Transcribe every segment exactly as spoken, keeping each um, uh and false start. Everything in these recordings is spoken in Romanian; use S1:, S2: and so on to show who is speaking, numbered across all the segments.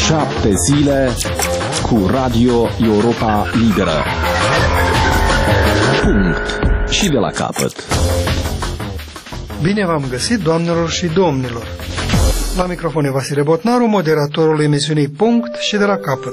S1: Șapte zile cu Radio Europa Liberă. Punct. Și de la capăt.
S2: Bine v-am găsit, doamnelor și domnilor. La microfon e Vasile Botnaru, moderatorul emisiunii Punct și de la capăt.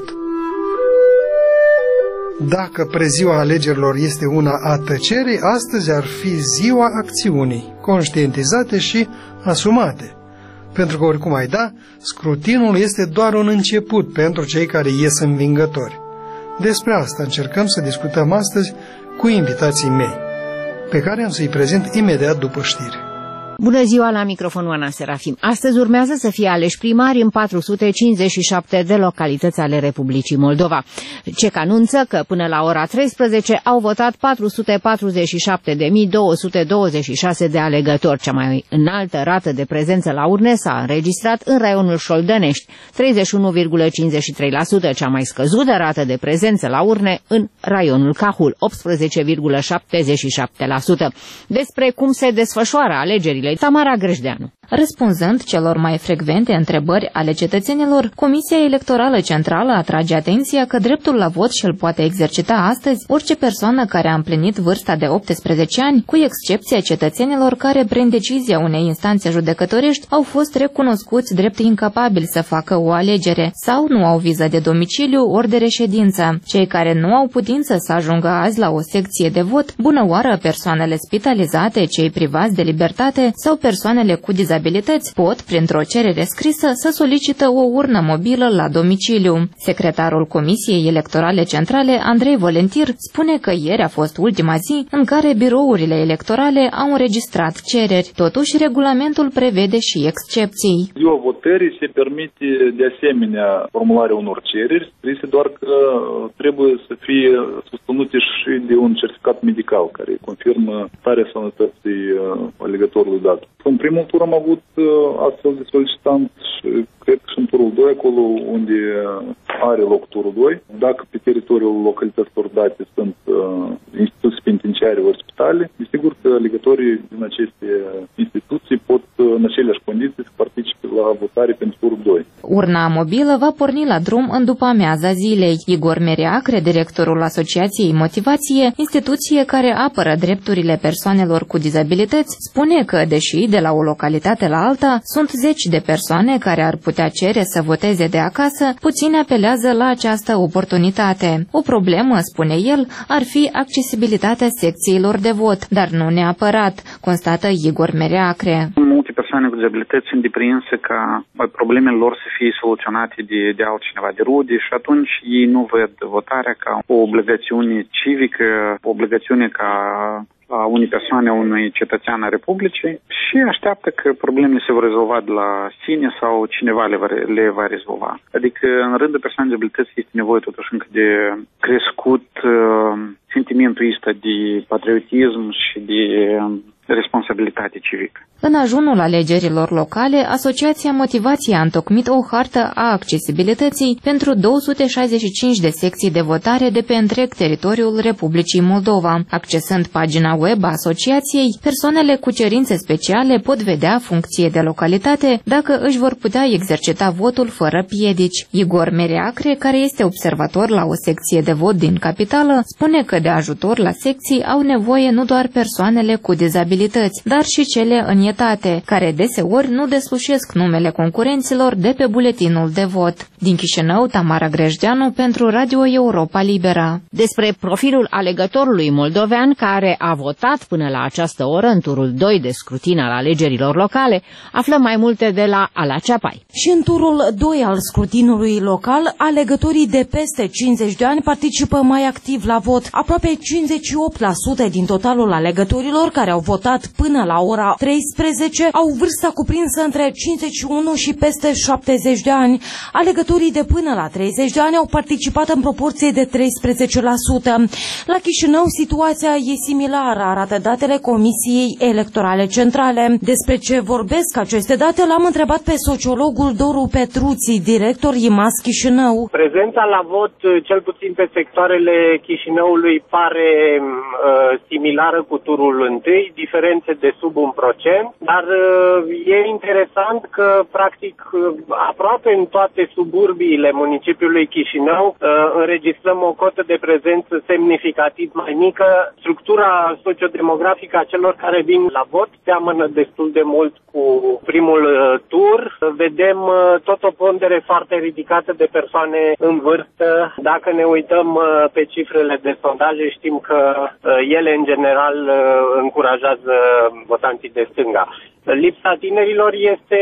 S2: Dacă preziua alegerilor este una a tăcerii, astăzi ar fi ziua acțiunii, conștientizate și asumate. Pentru că oricum ai da, scrutinul este doar un început pentru cei care ies învingători. Despre asta încercăm să discutăm astăzi cu invitații mei, pe care am să-i prezint imediat după știri.
S3: Bună ziua, la microfon Oana Serafim. Astăzi urmează să fie aleși primari în patru sute cincizeci și șapte de localități ale Republicii Moldova. C E C anunță că până la ora treisprezece au votat patru sute patruzeci și șapte de mii două sute douăzeci și șase de alegători. Cea mai înaltă rată de prezență la urne s-a înregistrat în raionul Șoldănești, treizeci și unu virgulă cincizeci și trei la sută, cea mai scăzută rată de prezență la urne în raionul Cahul, optsprezece virgulă șaptezeci și șapte la sută. Despre cum se desfășoară alegerile, Tamara Grejdeanu.
S4: Răspunzând celor mai frecvente întrebări ale cetățenilor, Comisia Electorală Centrală atrage atenția că dreptul la vot și-l poate exercita astăzi orice persoană care a împlinit vârsta de optsprezece ani, cu excepția cetățenilor care, prin decizia unei instanțe judecătorești, au fost recunoscuți drept incapabili să facă o alegere sau nu au viză de domiciliu ori de reședință. Cei care nu au putință să ajungă azi la o secție de vot, bună oară persoanele spitalizate, cei privați de libertate sau persoanele cu dizabilități, pot, printr-o cerere scrisă, să solicită o urnă mobilă la domiciliu. Secretarul Comisiei Electorale Centrale, Andrei Volentir, spune că ieri a fost ultima zi în care birourile electorale au înregistrat cereri. Totuși, regulamentul prevede și excepții.
S5: Ziua votării se permite de asemenea formularea unor cereri, scrise doar că trebuie să fie susținute și de un certificat medical care confirmă starea sănătății alegătorului dat. În primul tur am avut astfel de solicitanți și cred că și în turul doi, acolo unde are loc turul doi. Dacă pe teritoriul localităților date sunt uh, instituții penitenciare ori spitale, desigur că alegătorii din aceste instituții pot în aceleași condiții să participe la votare pentru turul doi.
S4: Urna mobilă va porni la drum în după amiaza zilei. Igor Mereacre, directorul Asociației Motivație, instituție care apără drepturile persoanelor cu dizabilități, spune că, deși de la o localitate la alta sunt zeci de persoane care ar putea cere să voteze de acasă, puțini apelează la această oportunitate. O problemă, spune el, ar fi accesibilitatea secțiilor de vot, dar nu neapărat, constată Igor Mereacre.
S6: Multe persoane cu dizabilități sunt deprinse ca problemele lor să fie soluționate de, de altcineva, de rude, și atunci ei nu văd votarea ca o obligațiune civică, o obligațiune ca a unei persoane, a unui cetățean a Republicii, și așteaptă că problemele se vor rezolva de la sine sau cineva le va, le va rezolva. Adică în rândul persoanei de abilități este nevoie totuși încă de crescut uh, sentimentul ăsta de patriotism și de responsabilitate civică.
S4: În ajunul alegerilor locale, Asociația Motivație a întocmit o hartă a accesibilității pentru două sute șaizeci și cinci de secții de votare de pe întreg teritoriul Republicii Moldova. Accesând pagina web a asociației, persoanele cu cerințe speciale pot vedea, funcție de localitate, dacă își vor putea exercita votul fără piedici. Igor Mereacre, care este observator la o secție de vot din capitală, spune că de ajutor la secții au nevoie nu doar persoanele cu dizabilități, dar și cele înietate, care deseori nu deslușesc numele concurenților de pe buletinul de vot. Din Chișinău, Tamara Grejdeanu pentru Radio Europa Liberă.
S3: Despre profilul alegătorului moldovean care a votat până la această oră în turul doi de scrutin al alegerilor locale, aflăm mai multe de la Ala Ceapai.
S7: Și în turul doi al scrutinului local, alegătorii de peste cincizeci de ani participă mai activ la vot. Aproape cincizeci și opt la sută din totalul alegătorilor care au votat până la ora treisprezece au vârsta cuprinsă între cincizeci și unu și peste șaptezeci de ani. Alegătorii de până la treizeci de ani au participat în proporție de treisprezece la sută. La Chișinău, situația e similară, arată datele Comisiei Electorale Centrale. Despre ce vorbesc aceste date l-am întrebat pe sociologul Doru Petruții, director I M A S Chișinău.
S8: Prezența la vot, cel puțin pe sectoarele Chișinăului, pare uh, similară cu turul întâi. diferențe de sub un procent, dar e interesant că, practic, aproape în toate suburbiile municipiului Chișinău înregistrăm o cotă de prezență semnificativ mai mică. Structura sociodemografică a celor care vin la vot seamănă destul de mult cu primul tur. Vedem tot o pondere foarte ridicată de persoane în vârstă. Dacă ne uităm pe cifrele de sondaje, știm că ele, în general, încurajează votanții de stânga. Lipsa tinerilor este,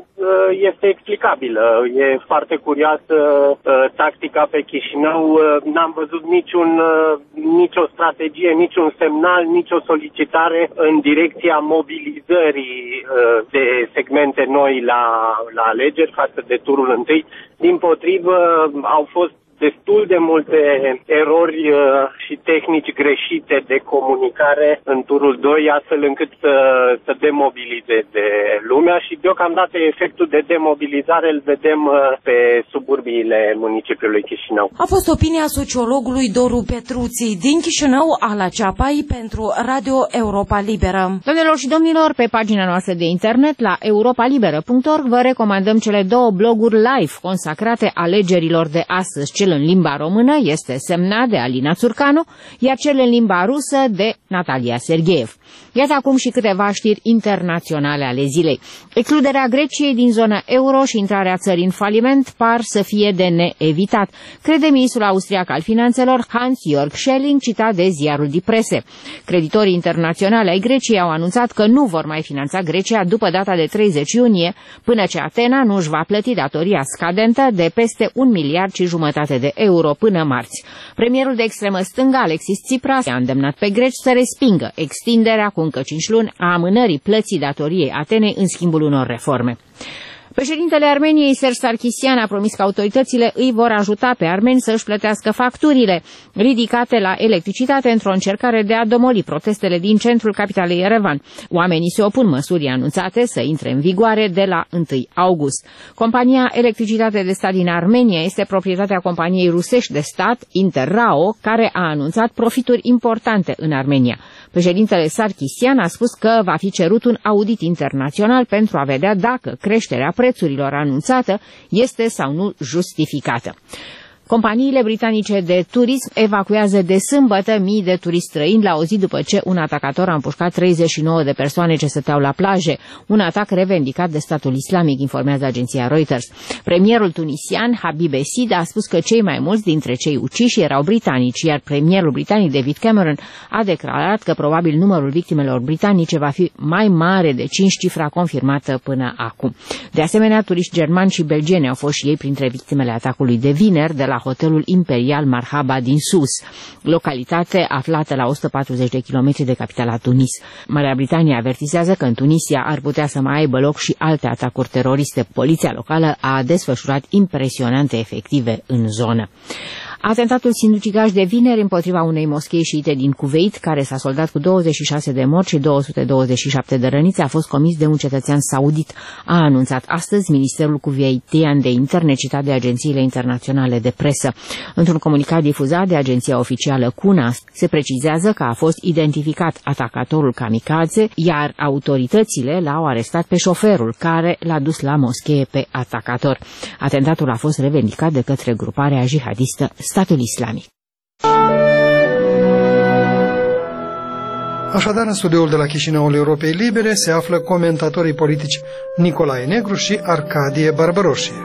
S8: este explicabilă. E foarte curioasă tactica pe Chișinău. N-am văzut niciun, nicio strategie, niciun semnal, nicio solicitare în direcția mobilizării de segmente noi la, la alegeri față de turul întâi. Dimpotrivă, au fost destul de multe erori uh, și tehnici greșite de comunicare în turul doi, astfel încât să, să demobilizeze lumea și deocamdată efectul de demobilizare îl vedem uh, pe suburbiile municipiului Chișinău.
S7: A fost opinia sociologului Doru Petruții din Chișinău, Ala Ceapai, pentru Radio Europa Liberă.
S3: Doamnelor și domnilor, pe pagina noastră de internet la europa liberă punct org vă recomandăm cele două bloguri live consacrate alegerilor de astăzi. Cel în limba română este semnat de Alina Țurcanu, iar cel în limba rusă de Natalia Sergeev. Iată acum și câteva știri internaționale ale zilei. Excluderea Greciei din zona euro și intrarea țării în faliment par să fie de neevitat, crede ministrul austriac al finanțelor Hans-Jörg Schelling, citat de ziarul Die Presse. Creditorii internaționali ai Greciei au anunțat că nu vor mai finanța Grecia după data de treizeci iunie, până ce Atena nu își va plăti datoria scadentă de peste un miliard și jumătate de euro până marți. Premierul de extremă stângă, Alexis Tsipras, a îndemnat pe greci să respingă extinderea cu încă cinci luni a amânării plății datoriei Atenei în schimbul unor reforme. Președintele Armeniei, Serge Sarkisian, a promis că autoritățile îi vor ajuta pe armeni să își plătească facturile ridicate la electricitate într-o încercare de a domoli protestele din centrul capitalei Yerevan. Oamenii se opun măsurii anunțate să intre în vigoare de la întâi august. Compania Electricitate de Stat din Armenia este proprietatea companiei rusești de stat Interrao, care a anunțat profituri importante în Armenia. Președintele Sarkisian a spus că va fi cerut un audit internațional pentru a vedea dacă creșterea prețurilor anunțată este sau nu justificată. Companiile britanice de turism evacuează de sâmbătă mii de turiști străini la o zi după ce un atacator a împușcat treizeci și nouă de persoane ce stăteau la plaje, un atac revendicat de statul islamic, informează agenția Reuters. Premierul tunisian Habib Essid a spus că cei mai mulți dintre cei uciși erau britanici, iar premierul britanic David Cameron a declarat că probabil numărul victimelor britanice va fi mai mare de cinci, cifra confirmată până acum. De asemenea, turiști germani și belgieni au fost și ei printre victimele atacului de vineri de la hotelul Imperial Marhaba din Sus, localitate aflată la o sută patruzeci de kilometri de capitala Tunis. Marea Britanie avertizează că în Tunisia ar putea să mai aibă loc și alte atacuri teroriste. Poliția locală a desfășurat impresionante efective în zonă. Atentatul sinucigaș de vineri împotriva unei moschei șiite din Kuwait, care s-a soldat cu douăzeci și șase de morți și două sute douăzeci și șapte de răniți, a fost comis de un cetățean saudit, a anunțat astăzi Ministerul Kuwaitian de Interne, citat de agențiile internaționale de presă. Într-un comunicat difuzat de agenția oficială Kuna, se precizează că a fost identificat atacatorul kamikaze, iar autoritățile l-au arestat pe șoferul care l-a dus la moschee pe atacator. Atentatul a fost revendicat de către gruparea jihadistă Statul Islamic.
S2: Așadar, în studioul de la Chișinăul Europei Libere se află comentatorii politici Nicolae Negru și Arcadie Barbaroșie.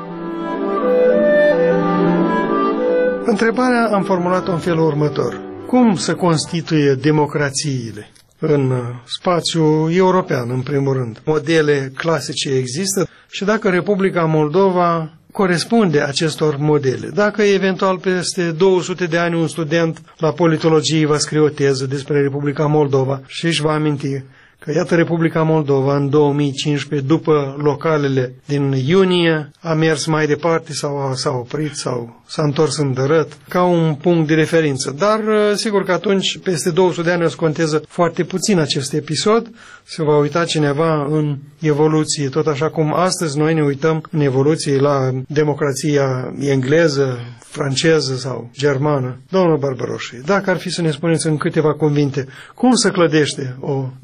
S2: Întrebarea am formulat-o în felul următor. Cum se constituie democrațiile în spațiul european, în primul rând? Modele clasice există și dacă Republica Moldova corespunde acestor modele. Dacă eventual peste două sute de ani un student la politologie va scrie o teză despre Republica Moldova și își va aminti că iată Republica Moldova în două mii cincisprezece, după localele din iunie, a mers mai departe sau s-a oprit sau s-a întors în dărât ca un punct de referință. Dar sigur că atunci, peste două sute de ani, o să conteze foarte puțin acest episod, se va uita cineva în evoluție, tot așa cum astăzi noi ne uităm în evoluție la democrația engleză, franceză sau germană. Domnul Barbaroșie, dacă ar fi să ne spuneți în câteva cuvinte, cum se clădește o democrație?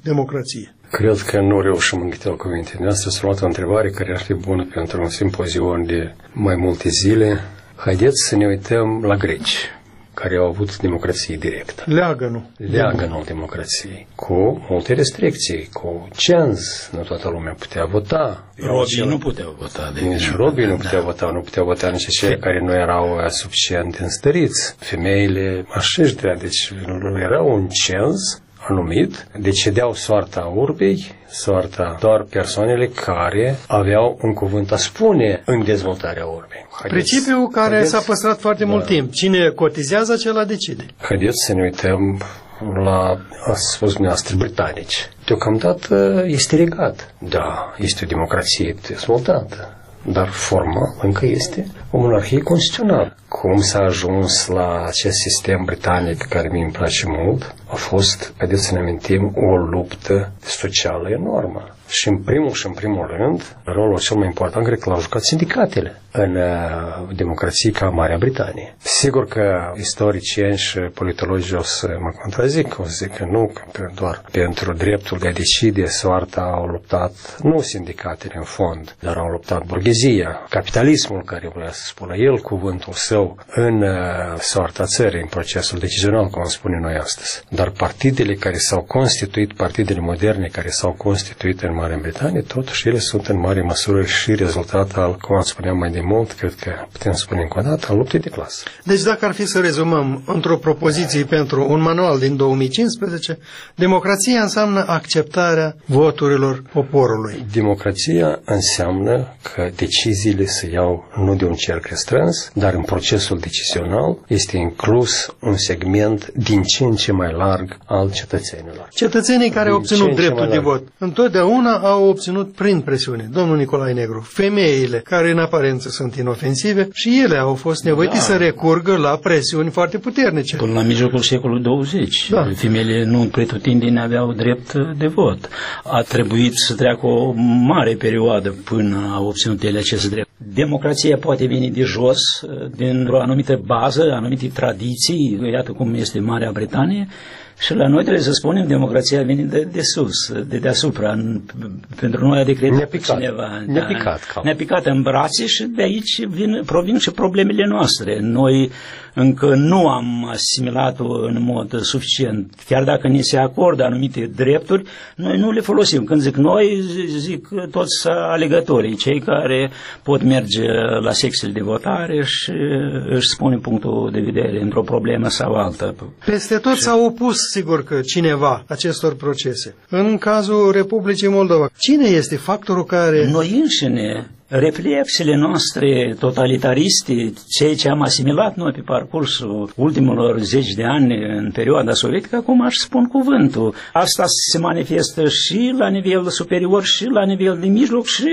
S2: democrație.
S9: Cred că nu reușim în câteva cuvinte. Noastră s-a luat o întrebare care ar fi bună pentru un simpozion de mai multe zile. Haideți să ne uităm la greci, care au avut democrație directă.
S2: Leagănul.
S9: Leagănul democrației. Cu multe restricții, cu cenz. Nu toată lumea putea vota.
S10: Robii nu puteau vota. De
S9: nici robii nu puteau da. vota. Nu puteau vota nici cei care nu erau suficient înstăriți. Femeile așeștia. Deci era un cenz anumit, decideau soarta urbei, soarta doar persoanele care aveau un cuvânt a spune în dezvoltarea urbei.
S2: Haideți, Principiul care haideți, s-a păstrat foarte da. mult timp. Cine cotizează, acela decide.
S9: Haideți să ne uităm la, a spus dumneavoastră, britanici. Deocamdată este regat. Da, este o democrație dezvoltată, dar forma încă este o monarhie constituțională. Cum s-a ajuns la acest sistem britanic care mi-mi place mult, a fost, haideți să ne amintim, o luptă socială enormă. Și în primul și în primul rând, rolul cel mai important cred că l-au jucat sindicatele în uh, democrații ca Marea Britanie. Sigur că istoricieni și politologii o să mă contrazic, o să zic că nu, că doar pentru dreptul de a decide soarta au luptat nu sindicatele în fond, dar au luptat burghezia, capitalismul care vrea să spună el cuvântul său în uh, soarta țării, în procesul decizional, cum spune noi astăzi. Dar partidele care s-au constituit, partidele moderne care s-au constituit în Marea Britanie, totuși ele sunt în mare măsură și rezultat al, cum am spuneam mai de mult, cred că putem spune încă o dată, al luptei de clasă.
S2: Deci dacă ar fi să rezumăm într-o propoziție pentru un manual din două mii cincisprezece, democrația înseamnă acceptarea voturilor poporului.
S9: Democrația înseamnă că deciziile se iau nu de un cerc restrâns, dar în procesul decizional este inclus un segment din ce în ce mai larg al cetățenilor.
S2: Cetățenii care au obținut dreptul de vot întotdeauna au obținut prin presiune. Domnul Nicolae Negru, femeile care în aparență sunt inofensive și ele au fost nevoite da. să recurgă la presiuni foarte puternice.
S10: Până la mijlocul secolului douăzeci, da. femeile nu pretutindeni aveau drept de vot. A trebuit să treacă o mare perioadă până au obținut ele acest drept. Democrația poate veni de jos, dintr-o anumită bază, anumite tradiții, iată cum este Marea Britanie, și la noi trebuie să spunem, democrația vine de, de sus, de deasupra. În, pentru noi a decretat cineva.
S9: Ne-a picat.
S10: Da, ne-a picat în brațe și de aici vin, provin și problemele noastre. Noi încă nu am asimilat-o în mod suficient. Chiar dacă ni se acordă anumite drepturi, noi nu le folosim. Când zic noi, zic toți alegătorii, cei care pot merge la secțiile de votare și își spune punctul de vedere într-o problemă sau alta.
S2: Peste tot și... s-au opus, sigur că cineva, acestor procese. În cazul Republicii Moldova, cine este factorul care...
S10: Noi înșine, reflexele noastre totalitariste, ceea ce am asimilat noi pe parcursul ultimilor zeci de ani în perioada sovietică, acum aș spun cuvântul. Asta se manifestă și la nivel superior și la nivel de mijloc și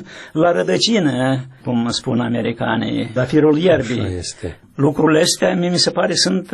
S10: la rădăcină, cum spun americanii, la firul ierbii. Lucrurile astea, mie mi se pare, sunt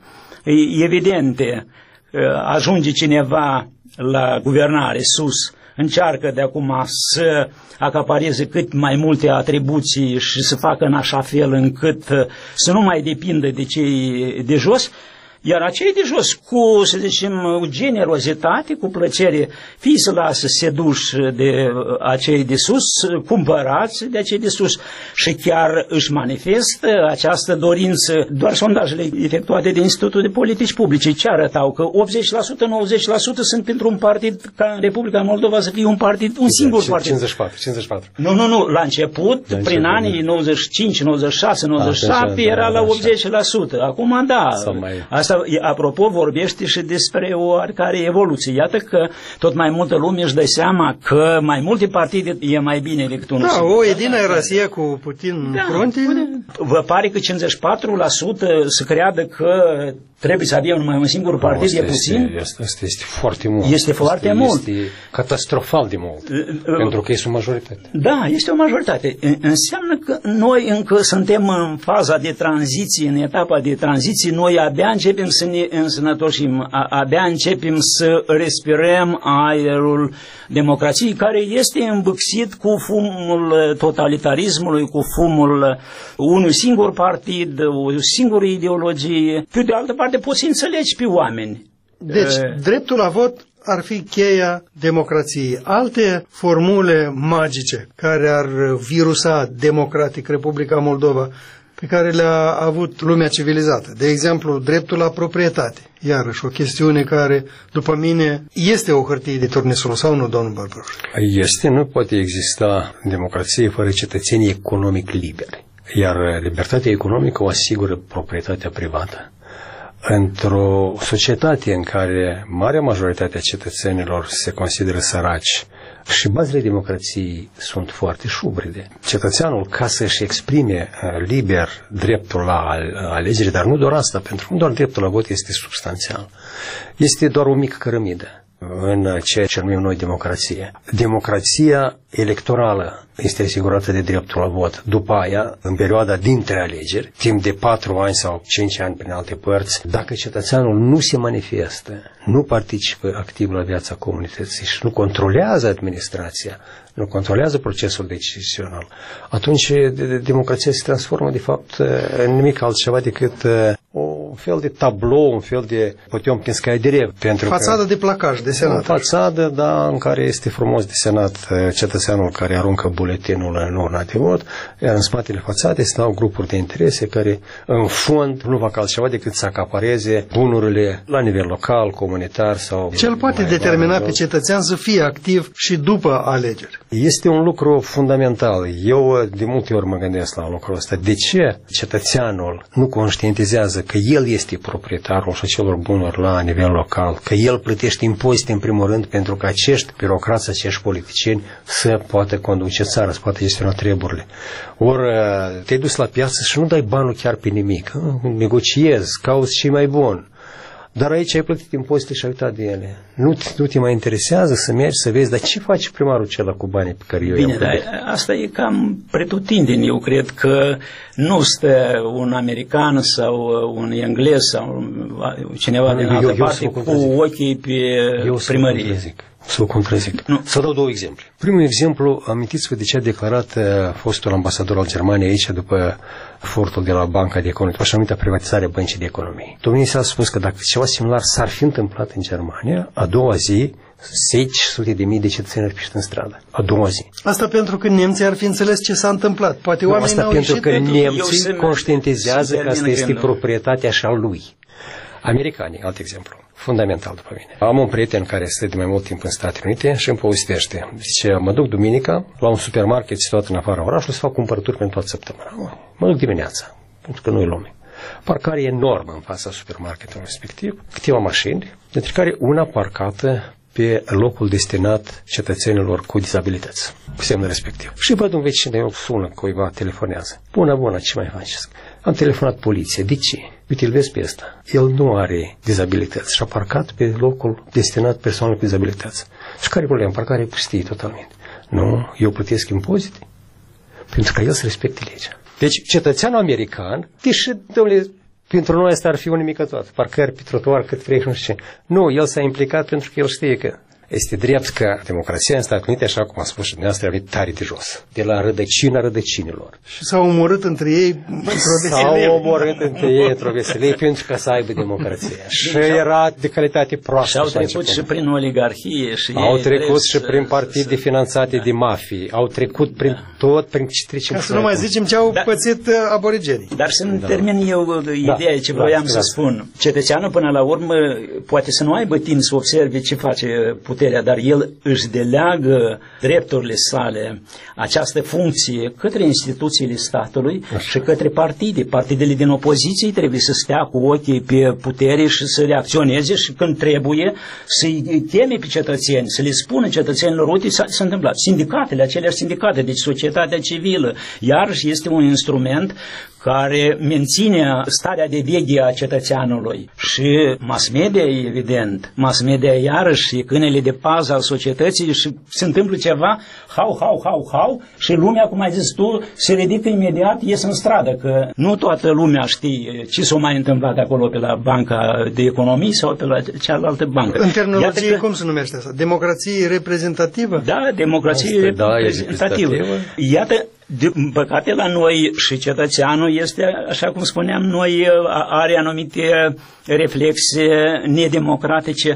S10: evidente. Ajunge cineva la guvernare sus, încearcă de acum să acapareze cât mai multe atribuții și să facă în așa fel încât să nu mai depindă de cei de jos, iar acei de jos, cu, să zicem, generozitate, cu plăcere, fie să lasă seduși de acei de sus, cumpărați de acei de sus și chiar își manifestă această dorință. Doar sondajele efectuate de Institutul de Politici Publice ce arătau că optzeci la sută, nouăzeci la sută sunt pentru un partid ca în Republica Moldova să fie un partid, un singur partid.
S9: cincizeci și patru, cincizeci și patru.
S10: Nu, nu, nu. La început, la prin început, anii nouăzeci și cinci, nouăzeci și șase, nouăzeci și șapte, era la optzeci la sută. Acum, da. Asta, apropo, vorbește și despre o oarecare evoluție. Iată că tot mai multă lume își dă seama că mai multe partide e mai bine decât unul
S2: da,
S10: singur.
S2: o Edina Rasia cu Putin
S10: da,
S2: fronte.
S10: Vă pare că cincizeci și patru la sută să creadă că trebuie să avem numai un singur partid,
S9: asta
S10: e puțin?
S9: Este, asta este, este foarte mult.
S10: Este foarte
S9: este,
S10: mult.
S9: Este catastrofal de mult, uh, pentru că este o majoritate.
S10: Da, este o majoritate. Înseamnă că noi încă suntem în faza de tranziție, în etapa de tranziție, noi abia începem să ne însănătoșim, abia începem să respirăm aerul democrației, care este îmbâxit cu fumul totalitarismului, cu fumul unui singur partid, o singură ideologie. Pe de altă parte, poți să înțelegi pe oameni.
S2: Deci, uh, dreptul la vot ar fi cheia democrației. Alte formule magice care ar virusa democratic Republica Moldova, pe care le-a avut lumea civilizată. De exemplu, dreptul la proprietate. Iarăși, o chestiune care, după mine, este o hârtie de turnesol, sau nu, domnul Barbaroș?
S9: Este, nu poate exista democrație fără cetățenii economic liberi. Iar libertatea economică o asigură proprietatea privată. Într-o societate în care marea majoritate a cetățenilor se consideră săraci și bazele democrației sunt foarte șubrede, cetățeanul, ca să-și exprime liber dreptul la alegere, dar nu doar asta, pentru că nu doar dreptul la vot este substanțial, este doar o mică cărămidă în ceea ce numim noi democrație. Democrația electorală este asigurată de dreptul la vot. După aia, în perioada dintre alegeri, timp de patru ani sau cinci ani prin alte părți, dacă cetățeanul nu se manifestă, nu participă activ la viața comunității și nu controlează administrația, nu controlează procesul decizional, atunci democrația se transformă, de fapt, în nimic altceva decât un fel de tablou, un fel de potiomkinskaya direct.
S2: Fațadă de placaj, de senat.
S9: Fațadă, da, în care este frumos desenat cetățeanul care aruncă buletinul în urna de vot, iar în spatele fațadei stau grupuri de interese care, în fond, nu fac altceva decât să acapareze bunurile la nivel local, comunitar sau...
S2: Ce îl poate determina pe cetățean să fie activ și după alegeri?
S9: Este un lucru fundamental. Eu de multe ori mă gândesc la lucrul ăsta. De ce cetățeanul nu conștientizează că el este proprietarul și acelor bunuri la nivel local, că el plătește impozite în primul rând pentru că acești birocrați, acești politicieni să poată conduce țara, să poată gestiona treburile. Ori te-ai dus la piață și nu dai banul chiar pe nimic. Negociezi, cauți ce mai bun. Dar aici ai plătit impozite și ai uitat de ele. Nu, nu te mai interesează să mergi să vezi, dar ce face primarul acela cu banii pe care eu i-am
S10: plătit? Bine, dar asta e cam pretutindeni. Eu cred că nu stă un american sau un englez sau cineva din altă parte cu ochii pe primărie.
S9: Să vă contrazic. Nu. Să dau două exemple. Primul exemplu, amintiți-vă de ce a declarat fostul ambasador al Germaniei aici după furtul de la Banca de Economie, așa numită privatizare Băncii de Economie. Domnul s-a spus că dacă ceva similar s-ar fi întâmplat în Germania, a doua zi, zeci, sute de mii de cetățeni ar fi ieșit în stradă. A doua zi.
S2: Asta pentru că nemții ar fi înțeles ce s-a întâmplat. Poate
S9: nu,
S2: oamenii
S9: asta
S2: n-au
S9: pentru
S2: ieșit.
S9: că nemții conștientizează că asta este proprietatea și a lui. Americanii, alt exemplu, fundamental după mine. Am un prieten care stă de mai mult timp în Statele Unite și îmi povestește. Zice, mă duc duminica la un supermarket situat în afara orașului să fac cumpărături pentru toată săptămâna. Mă duc dimineața, pentru că nu e lume. Parcare enormă în fața supermarketului respectiv, câteva mașini, dintre care una parcată pe locul destinat cetățenilor cu dizabilități, cu semnul respectiv. Și văd un vecin de eu sună cuiva, telefonează. Bună, bună, ce mai faceți? Am telefonat poliție. De ce? Uite, îl vezi pe ăsta. El nu are dizabilități și a parcat pe locul destinat persoanelor cu dizabilități. Și care e problema? Parcarea e pustie totalmente. Nu, eu plătesc impozite pentru ca el să respecte legea. Deci, cetățeanul american, deși, domnule, pentru noi asta ar fi o nimică toată. Parcări pe trotuar cât vrei și nu știu ce. Nu, el s-a implicat pentru că el știe că este drept că democrația în Statele Unite, așa cum a spus și dumneavoastră, a venit tare de jos. De la rădăcina rădăcinilor.
S2: Și s-au omorât între ei
S9: S-au omorât între ei într-o veselie pentru ca să aibă democrație. Și era de calitate proastă.
S10: Și au trecut și prin oligarhie. Și
S9: au trecut și prin partide finanțate de mafii. Au trecut prin tot, prin ce trecem.
S2: Ca să nu mai zicem ce au pățit aborigenii.
S10: Dar să-mi termin eu ideea ce voiam să spun. Cetățeanul până la urmă poate să nu aibă timp să observe ce face puterea, dar el își deleagă drepturile sale, această funcție, către instituțiile statului și către partide. Partidele din opoziție trebuie să stea cu ochii pe putere și să reacționeze și când trebuie să-i teme pe cetățeni, să le spună cetățenilor, uite, s-a, s-a întâmplat. Sindicatele, aceleași sindicate, deci societatea civilă, iarăși este un instrument care menține starea de veche a cetățeanului. Și mass media, evident, mass media iarăși e câinele de pază al societății și se întâmplă ceva, hau, hau, hau, hau, și lumea, cum ai zis tu, se ridică imediat, ies în stradă, că nu toată lumea știe ce s-a mai întâmplat acolo pe la Banca de Economie sau pe la cealaltă bancă.
S2: În terminologie, că, cum se numește asta? Democrație reprezentativă?
S10: Da, democrație
S9: asta,
S10: reprezentativă. Da, Iată, de păcate la noi și cetățeanul este, așa cum spuneam noi, are anumite reflexe nedemocratice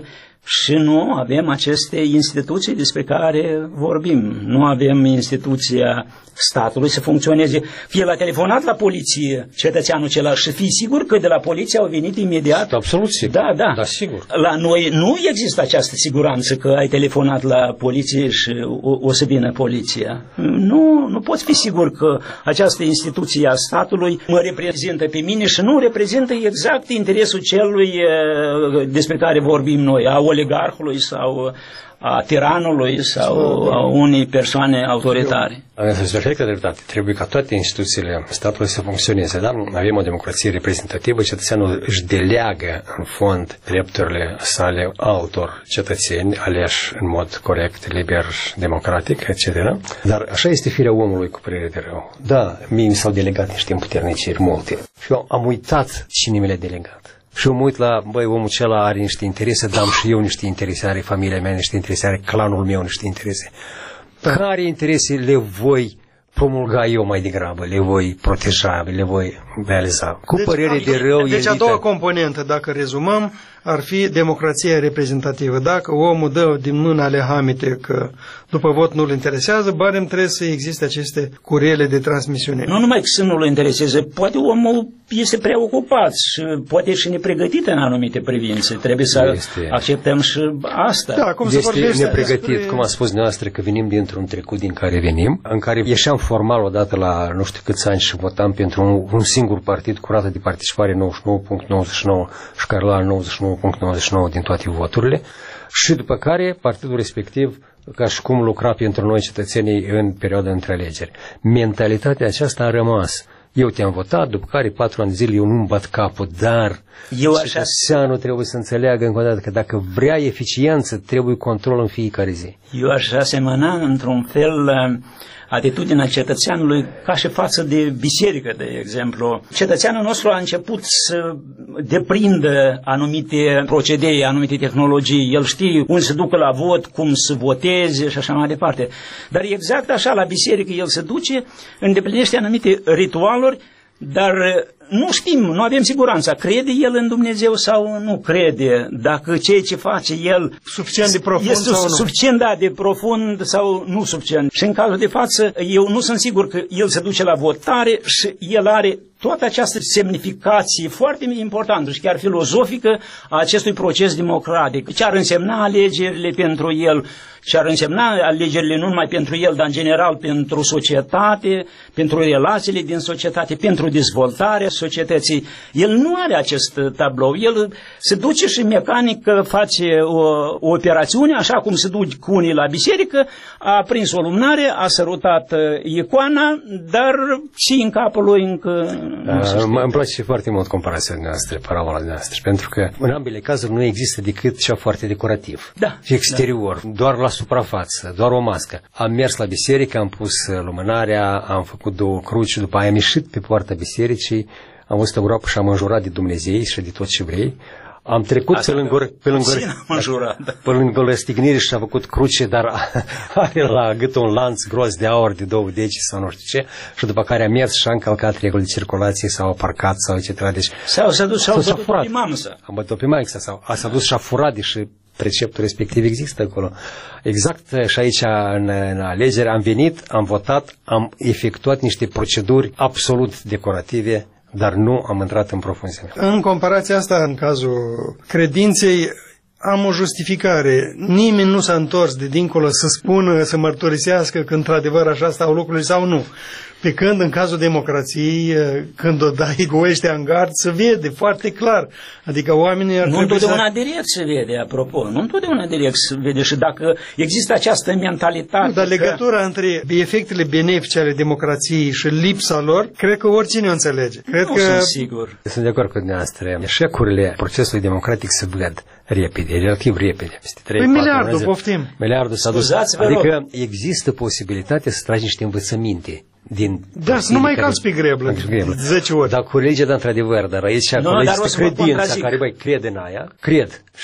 S10: și nu avem aceste instituții despre care vorbim. Nu avem instituția statului să funcționeze. Fie la telefonat la poliție cetățeanul acela și fii sigur că de la poliție au venit imediat.
S9: Absolut sigur.
S10: Da, da.
S9: Da, sigur.
S10: La noi nu există această siguranță că ai telefonat la poliție și o, o să vină poliția. Nu, nu poți fi sigur că această instituție a statului mă reprezintă pe mine și nu reprezintă exact interesul celui despre care vorbim noi, a oligarhului sau a tiranului sau a unei persoane autoritare.
S9: Aveți perfectă dreptate. Trebuie ca toate instituțiile statului să funcționeze. Da? Avem o democrație reprezentativă, cetățeanul își deleagă în fond drepturile sale altor cetățeni aleși în mod corect, liber, democratic, et cetera. Dar așa este firea omului, cu părere de rău. Da, mie mi s-au delegat niște împuterniciri multe și eu am uitat cine mi le-a delegat. Și eu mă uit la, băi, omul acela are niște interese, dar am și eu niște interese, are familia mea niște interese, are clanul meu niște interese. Da. Care interese le voi promulga eu mai degrabă, le voi proteja, le voi realiza? Cu deci, părere de rău...
S2: Deci a doua componentă, dacă rezumăm, ar fi democrația reprezentativă. Dacă omul dă din mâna ale hamite că după vot nu-l interesează, barem trebuie să existe aceste curele de transmisiune.
S10: Nu numai că să nu-l intereseze, poate omul este prea ocupat și poate și nepregătit în anumite privințe. Trebuie să este... acceptăm și asta.
S2: Da, cum
S9: este nepregătit, despre... cum a spus dumneavoastră, că venim dintr-un trecut din care venim, în care ieșeam formal odată la nu știu câți ani și votam pentru un, un singur partid cu rată de participare nouăzeci și nouă virgulă nouăzeci și nouă și care lua nouăzeci și nouă virgulă nouăzeci și nouă din toate voturile și după care partidul respectiv ca și cum lucra pentru noi cetățenii în perioada între alegeri. Mentalitatea aceasta a rămas. Eu te-am votat, după care patru ani de zile eu nu-mi bat capul, dar cetățeanul trebuie să înțeleagă încă o dată că dacă vrea eficiență, trebuie control în fiecare zi.
S10: Eu aș asemăna într-un fel atitudinea cetățeanului ca și față de biserică, de exemplu. Cetățeanul nostru a început să deprindă anumite procedee, anumite tehnologii. El știe unde se ducă la vot, cum să voteze și așa mai departe. Dar exact așa, la biserică el se duce, îndeplinește anumite ritualuri, dar nu știm, nu avem siguranța. Crede el în Dumnezeu sau nu crede? Dacă ceea ce face el
S2: suficient de profund
S10: este
S2: sau nu?
S10: Suficient, da, de profund sau nu suficient. Și în cazul de față, eu nu sunt sigur că el se duce la votare și el are toată această semnificație foarte importantă și chiar filozofică a acestui proces democratic. Ce ar însemna alegerile pentru el, ce ar însemna alegerile nu numai pentru el, dar în general pentru societate, pentru relațiile din societate, pentru dezvoltarea societății. El nu are acest tablou. El se duce și mecanic face o, o operațiune, așa cum se duc cu unii la biserică, a prins o lumânare, a sărutat icoana, dar și în capul lui încă...
S9: Uh, îmi place foarte mult comparația noastră, parabola noastră, pentru că în ambele cazuri nu există decât cea foarte decorativ.
S10: Da,
S9: exterior, da. Doar la suprafață, doar o mască. Am mers la biserică, am pus lumânarea, am făcut două cruci, după aia am ieșit pe poarta bisericii, am văzut o groapă și am înjurat de Dumnezeu și de toți evrei. Am trecut pe lângă, pe lângă, pe lângă răstignire și a făcut cruce, dar are la gât un lanț gros de aur de două deci sau nu știu ce, și după care a mers și a încălcat regulile de circulație sau a parcat sau et cetera. Deci,
S10: sau s-a dus și a bătut pe mamsa.
S9: A bătut pe mamsa sau a s-a dus și a furat, deși preceptul respectiv există acolo. Exact și aici în, în alegeri am venit, am votat, am efectuat niște proceduri absolut decorative, dar nu am intrat în profunzime.
S2: În comparația asta, în cazul credinței, am o justificare. Nimeni nu s-a întors de dincolo să spună, să mărturisească că într-adevăr așa stau lucrurile sau nu. Pe când în cazul democrației, când o dai cu ăștia în gard, se vede foarte clar. Adică oamenii ar
S10: nu
S2: trebui
S10: întotdeauna
S2: să...
S10: direct se vede, apropo. Nu întotdeauna direct se vede și dacă există această mentalitate...
S2: Nu, dar
S10: că...
S2: legătura între efectele benefice ale democrației și lipsa lor, cred că oricine o înțelege. Cred
S10: nu
S2: că...
S10: sunt sigur.
S9: Sunt de acord cu dumneavoastră. Eșecurile procesului democratic se văd repede, relativ repede.
S2: Păi miliardul, poftim.
S9: Miliardul s-a dus. Adică există posibilitatea să tragi niște învățăminte. Din
S2: da, să nu mai calci pe greblă zece ori.
S9: Dar cu religia, da, într-adevăr, dar aici no, cu religia credința, care, băi, cred în aia, cred și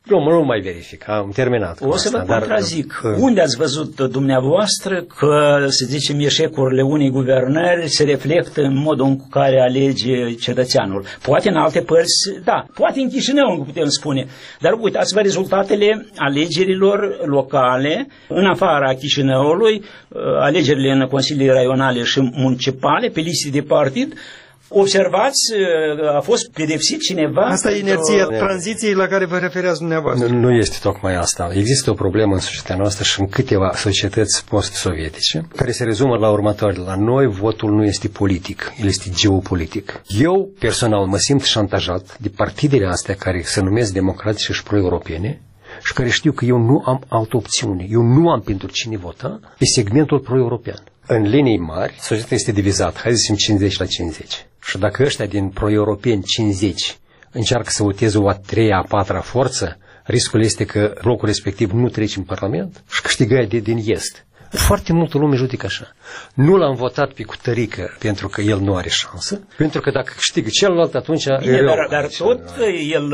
S9: Nu, nu mai verific, am terminat.
S10: O să
S9: asta,
S10: vă contrazic. Dar, unde ați văzut dumneavoastră că, să zicem, eșecurile unei guvernări se reflectă în modul în care alege cetățeanul? Poate în alte părți, da, poate în Chișinău, putem spune. Dar uitați-vă rezultatele alegerilor locale, în afara Chișinăului, alegerile în consiliile raionale și municipale, pe liste de partid. Observați, a fost pedepsit cineva?
S2: Asta e inerția tranziției la care vă refereați dumneavoastră.
S9: Nu, nu este tocmai asta. Există o problemă în societatea noastră și în câteva societăți post-sovietice, care se rezumă la următoarele. La noi votul nu este politic, el este geopolitic. Eu, personal, mă simt șantajat de partidele astea care se numesc democratice și pro-europene și care știu că eu nu am altă opțiune. Eu nu am pentru cine vota pe segmentul pro-european. În linii mari, societatea este divizată, hai să zicem cincizeci la cincizeci. Și dacă ăștia din pro-europeni cincizeci încearcă să voteze o a treia, a patra forță, riscul este că blocul respectiv nu trece în Parlament și câștigă de din est. Foarte multă lume judecă așa. Nu l-am votat pe Cutărică pentru că el nu are șansă, pentru că dacă câștigă celălalt, atunci...
S10: Bine, rău, dar, dar tot el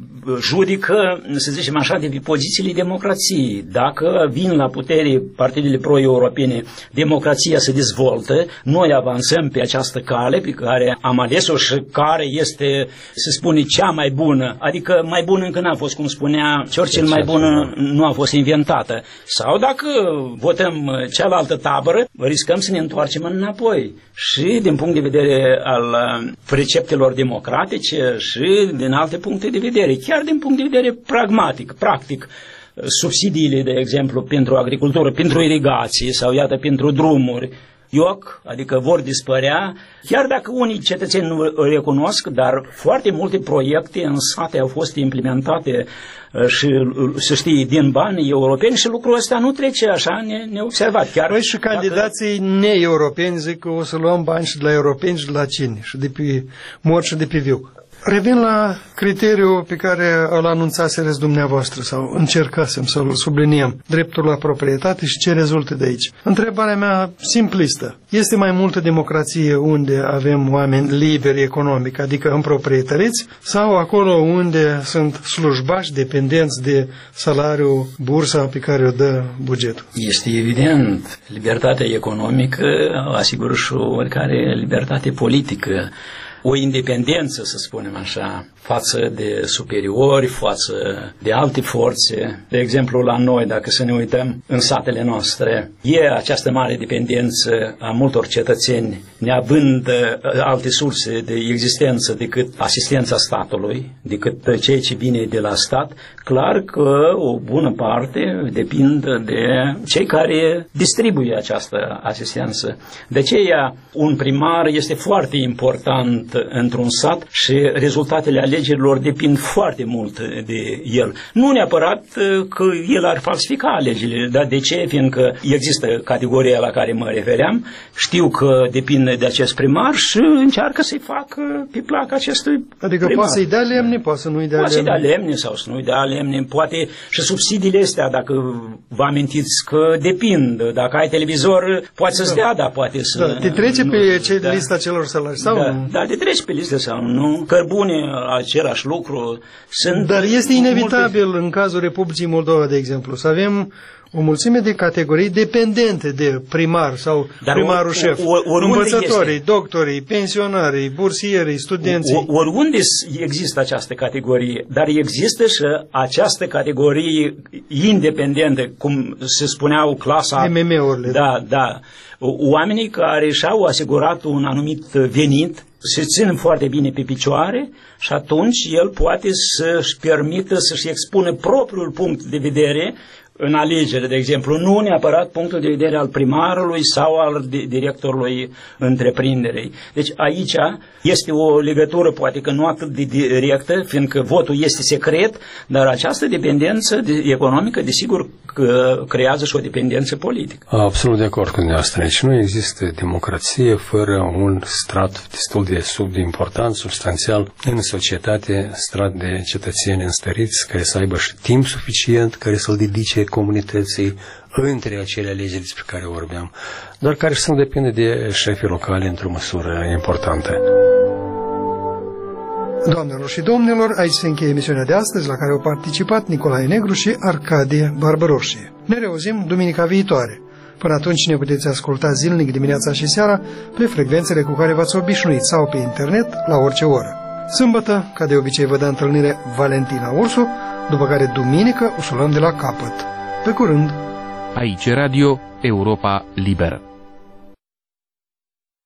S10: judecă, să zicem așa, de pe pozițiile democrației. Dacă vin la putere partidele pro-europene, democrația se dezvoltă, noi avansăm pe această cale pe care am ales-o și care este, se spune, cea mai bună. Adică mai bună încă n-a fost, cum spunea Churchill, mai bună nu a fost inventată. Sau dacă votăm cealaltă tabără, riscăm să ne întoarcem înapoi. Și din punct de vedere al preceptelor democratice și din alte puncte de vedere, chiar din punct de vedere pragmatic, practic, subsidiile, de exemplu, pentru agricultură, pentru irigație sau, iată, pentru drumuri, ioc, adică vor dispărea, chiar dacă unii cetățeni nu îl recunosc, dar foarte multe proiecte în sate au fost implementate și, să știi, din bani europeni și lucrul ăsta nu trece așa neobservat. Chiar
S2: păi și candidații dacă... ne-europeni zic că o să luăm bani și de la europeni și de la cine, și de pe mort și de pe viu. Revin la criteriul pe care îl anunțaseți dumneavoastră sau încercasem să-l subliniem, dreptul la proprietate și ce rezultă de aici. Întrebarea mea simplistă. Este mai multă democrație unde avem oameni liberi economic, adică în proprietăriți, sau acolo unde sunt slujbași dependenți de salariul, bursa pe care o dă bugetul?
S10: Este evident. Libertatea economică asigură și oricare libertate politică. O independență, să spunem așa, față de superiori, față de alte forțe. De exemplu, la noi, dacă să ne uităm în satele noastre, e această mare dependență a multor cetățeni, neavând alte surse de existență decât asistența statului, decât ceea ce vine de la stat, clar că o bună parte depind de cei care distribuie această asistență. De aceea, un primar este foarte important într-un sat și rezultatele alegerilor depind foarte mult de el. Nu neapărat că el ar falsifica alegerile, dar de ce? Fiindcă există categoria la care mă refeream, știu că depinde de acest primar și încearcă să-i facă pe plac acestui
S2: Adică
S10: primar.
S2: poate să-i dea lemne, poate să nu-i dea
S10: poate
S2: lemne.
S10: Poate să-i dea lemne sau să nu-i dea lemne, poate și subsidiile astea, dacă vă amintiți că depind. Dacă ai televizor, poate să-ți dea, dar poate să...
S2: Da, te trece
S10: nu,
S2: pe ce,
S10: da.
S2: lista celor salari sau
S10: da,
S2: nu?
S10: Da, te treci pe listă sau nu. Cărbune, același lucru. Sunt
S2: Dar este inevitabil
S10: multe...
S2: în cazul Republicii Moldova, de exemplu, să avem o mulțime de categorii dependente de primar sau Dar primarul or, șef. Or, or, învățătorii, este? doctorii, pensionarii, bursierii, studenții.
S10: Or, oriunde există această categorie, dar există și această categorie independentă, cum se spuneau clasa...
S2: M M U-urile.
S10: Da, da. Oamenii care și-au asigurat un anumit venit, se țin foarte bine pe picioare și atunci el poate să-și permită să-și expună propriul punct de vedere în alegere, de exemplu, nu neapărat punctul de vedere al primarului sau al directorului întreprinderii. Deci aici este o legătură, poate că nu atât de directă, fiindcă votul este secret, dar această dependență economică, desigur, că creează și o dependență politică.
S9: Absolut de acord cu dumneavoastră. Deci nu există democrație fără un strat destul de sub de important, substanțial în societate, strat de cetățeni înstăriți, care să aibă și timp suficient, care să-l dedice comunității între acele alegeri despre care vorbeam, dar care și sunt depinde de șefii locali într-o măsură importantă.
S2: Doamnelor și domnilor, aici se încheie emisiunea de astăzi, la care au participat Nicolae Negru și Arcadie Barbăroșie. Ne reauzim duminica viitoare. Până atunci ne puteți asculta zilnic dimineața și seara pe frecvențele cu care v-ați obișnuit sau pe internet la orice oră. Sâmbătă, ca de obicei, vă dă întâlnire Valentina Ursu, după care duminică o să luăm de la capăt. Pe curând!
S1: Aici Radio Europa Liberă.